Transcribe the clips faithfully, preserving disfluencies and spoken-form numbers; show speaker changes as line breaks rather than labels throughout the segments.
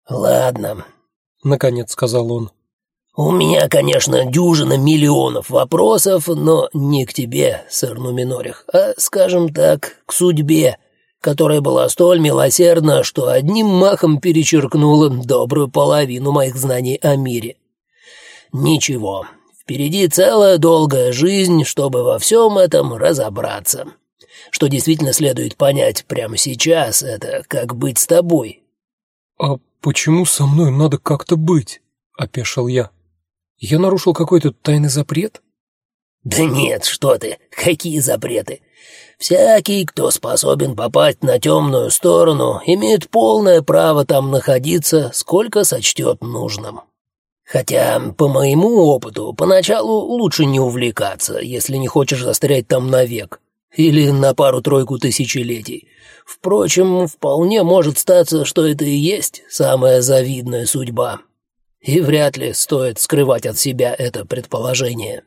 «Ладно», — наконец сказал он. «У меня, конечно, дюжина миллионов вопросов, но не к тебе, сэр Нуминорих, а, скажем так, к судьбе, которая была столь милосердна, что одним махом перечеркнула добрую половину моих знаний о мире. Ничего, впереди целая долгая жизнь, чтобы во всем этом разобраться. Что действительно следует понять прямо сейчас, это как быть с тобой».
«А почему со мной надо как-то быть?» — опешил я. «Я нарушил какой-то тайный запрет?»
«Да нет, что ты, какие запреты? Всякий, кто способен попасть на темную сторону, имеет полное право там находиться, сколько сочтет нужным. Хотя, по моему опыту, поначалу лучше не увлекаться, если не хочешь застрять там навек или на пару-тройку тысячелетий. Впрочем, вполне может статься, что это и есть самая завидная судьба. И вряд ли стоит скрывать от себя это предположение».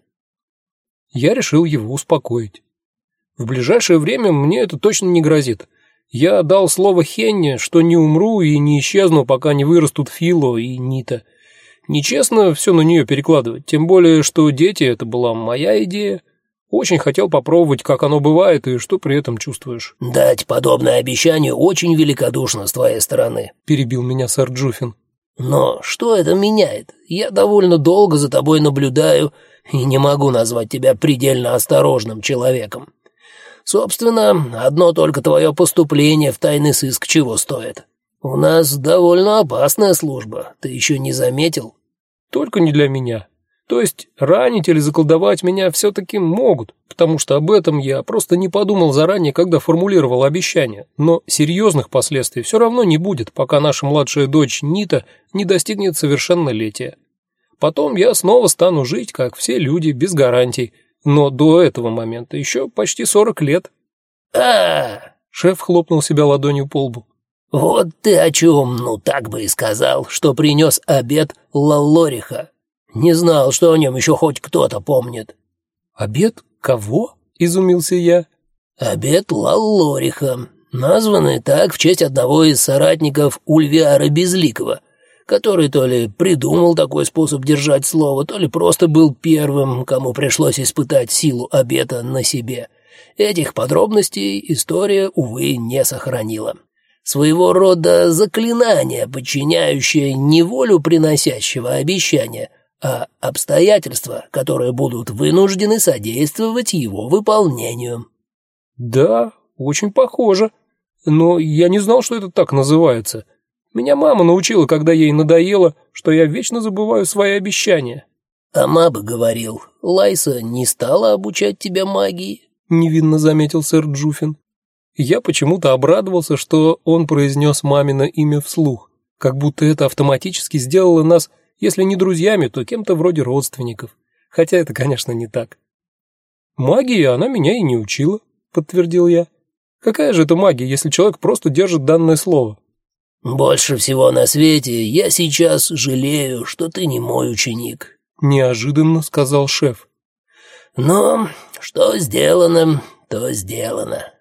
Я решил его успокоить. В ближайшее время мне это точно не грозит. Я дал слово Хенне, что не умру и не исчезну, пока не вырастут Фило и Нита. Нечестно все на нее перекладывать, тем более, что дети — это была моя идея. Очень хотел попробовать, как оно бывает и что при этом чувствуешь.
«Дать подобное обещание очень великодушно с твоей стороны», —
перебил меня сэр Джуффин.
«Но что это меняет? Я довольно долго за тобой наблюдаю и не могу назвать тебя предельно осторожным человеком. Собственно, одно только твое поступление в тайный сыск чего стоит. У нас довольно опасная служба, ты еще не заметил?»
«Только не для меня. То есть ранить или заколдовать меня все-таки могут, потому что об этом я просто не подумал заранее, когда формулировал обещание. Но серьезных последствий все равно не будет, пока наша младшая дочь Нита не достигнет совершеннолетия. Потом я снова стану жить, как все люди, без гарантий. Но до этого момента еще почти сорок лет».
«А-а-а!»
Шеф хлопнул себя ладонью по лбу.
«Вот ты о чем, ну так бы и сказал, что принес обед Лаллориха. Не знал, что о нем еще хоть кто-то помнит».
«Обед кого?» — изумился я.
«Обед Лаллориха, названный так в честь одного из соратников Ульвиара Безликого, который то ли придумал такой способ держать слово, то ли просто был первым, кому пришлось испытать силу обета на себе. Этих подробностей история, увы, не сохранила. Своего рода заклинание, подчиняющее не волю приносящего обещания, а обстоятельства, которые будут вынуждены содействовать его выполнению».
«Да, очень похоже. Но я не знал, что это так называется. Меня мама научила, когда ей надоело, что я вечно забываю свои обещания».
«Ама бы говорил, Лайса не стала обучать тебя магии», —
невинно заметил сэр Джуффин. Я почему-то обрадовался, что он произнес мамино имя вслух, как будто это автоматически сделало нас, если не друзьями, то кем-то вроде родственников. Хотя это, конечно, не так. «Магии она меня и не учила», — подтвердил я. «Какая же это магия, если человек просто держит данное слово?»
«Больше всего на свете я сейчас жалею, что ты не мой ученик», —
неожиданно сказал шеф.
«Но что сделано, то сделано.